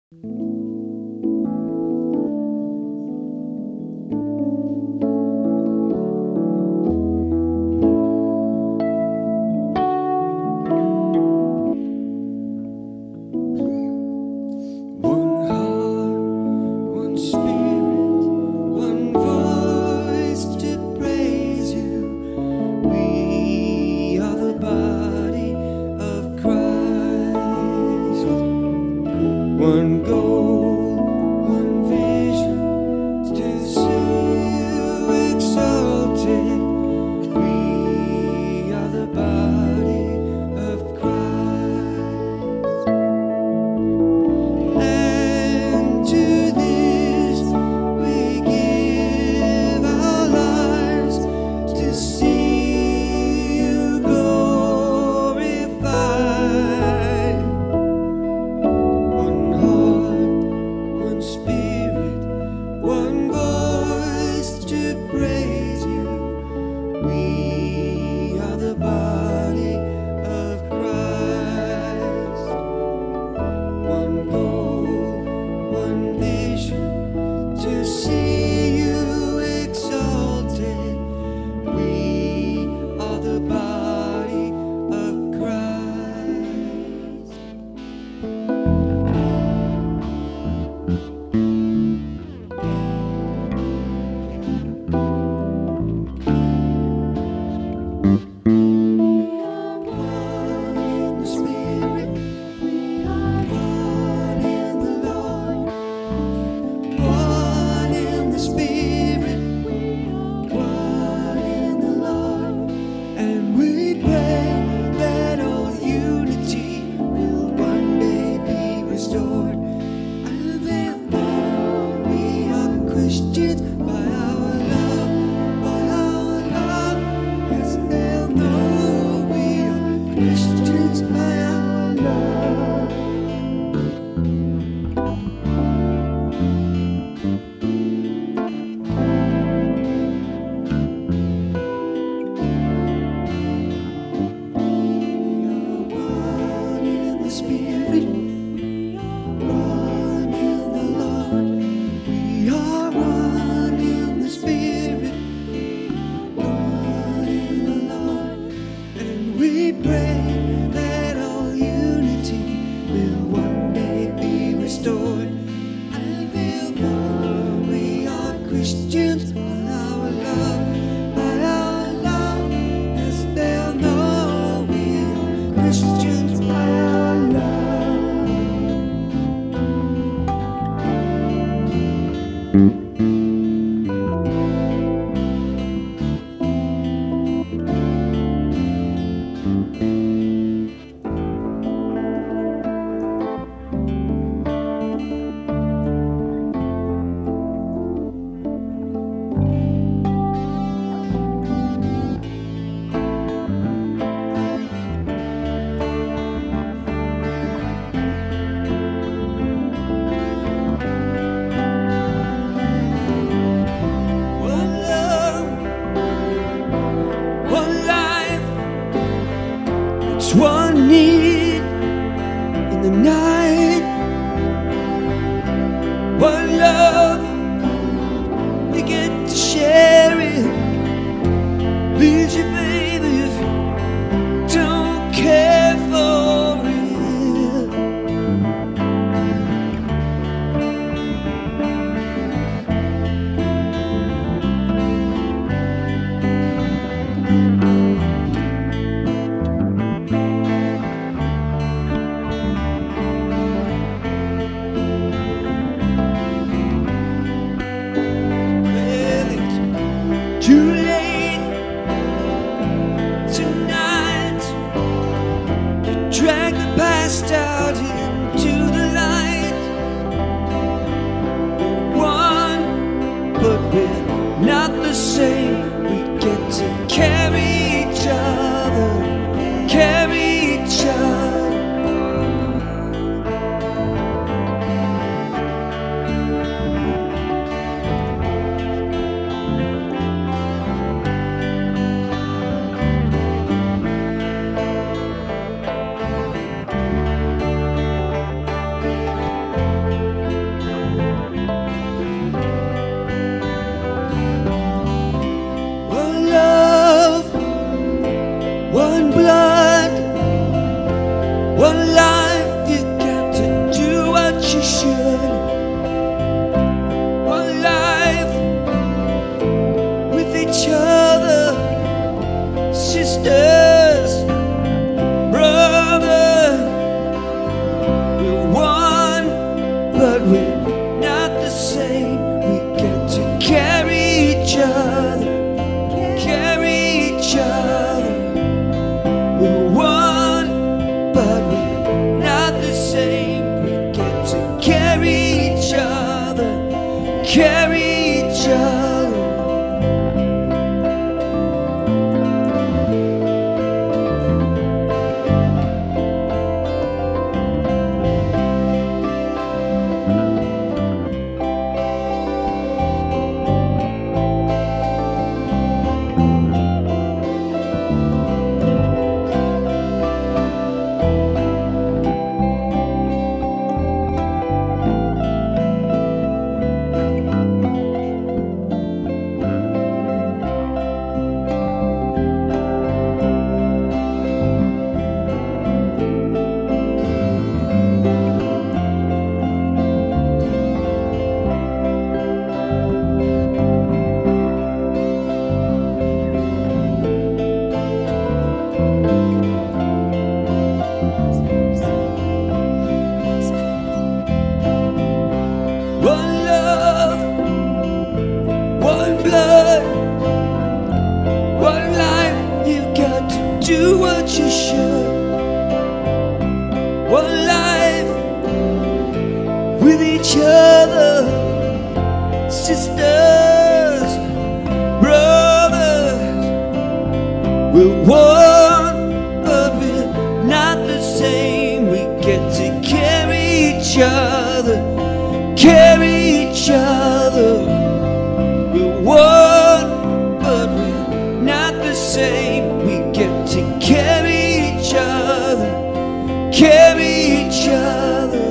One goal, one vision, to see you exalted. We are the body of Christ. And to this we give our lives, to see you glorified. One heart, one spirit, one voice to praise you. We are the body of Christ. One goal, one vision, to see you exalted. We are the body of Christ. Christians by our love, yes, they'll know we are Christians by our love. We are one in the Spirit, one in the Lord. We are one in the Spirit, one in the Lord, and we pray that all unity will one day be restored, and they'll know we are Christians by our love, as they'll know we are Christians by our love. One love, one life, it's one need in the night. One love, we get to share it. Leave you, baby, if you don't care for it. each other, sisters, brothers. We're one, but we're not the same. We get to carry each other, carry each other. We're one, but we're not the same. We get to carry each other, carry each other.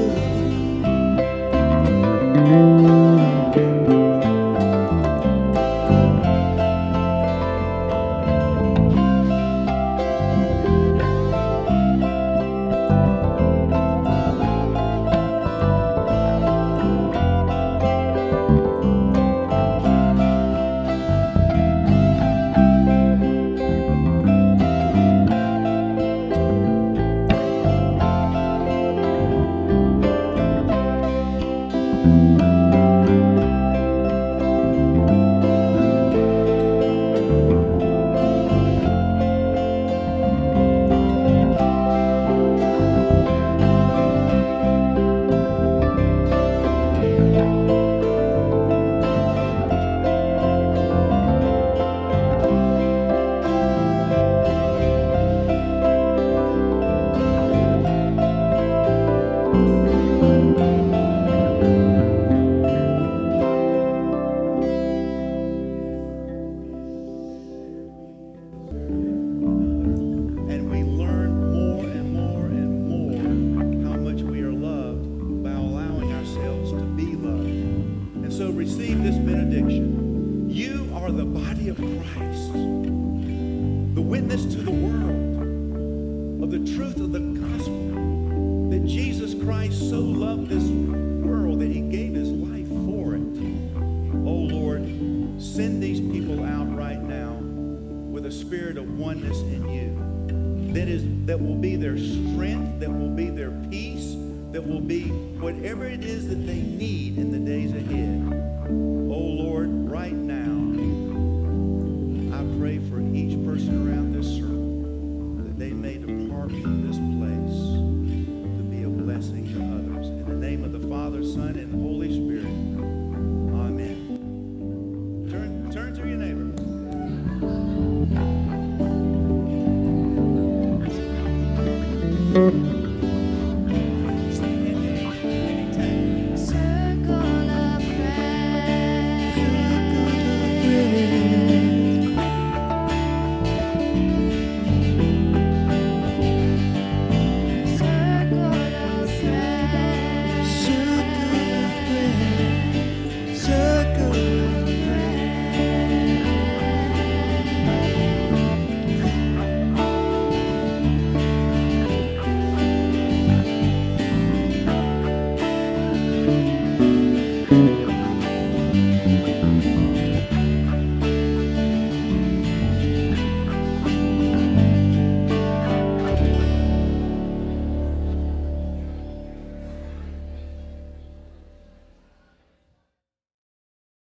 Receive this benediction. You are the body of Christ, the witness to the world of the truth of the gospel, that Jesus Christ so loved this world that he gave his life for it. Oh Lord, send these people out right now with a spirit of oneness in you, that will be their strength, that will be their peace, that will be whatever it is that they need in the days ahead. Oh Lord, right now, I pray for each person around this circle that they may depart from this place to be a blessing to others. In the name of the Father, Son, and Holy Spirit.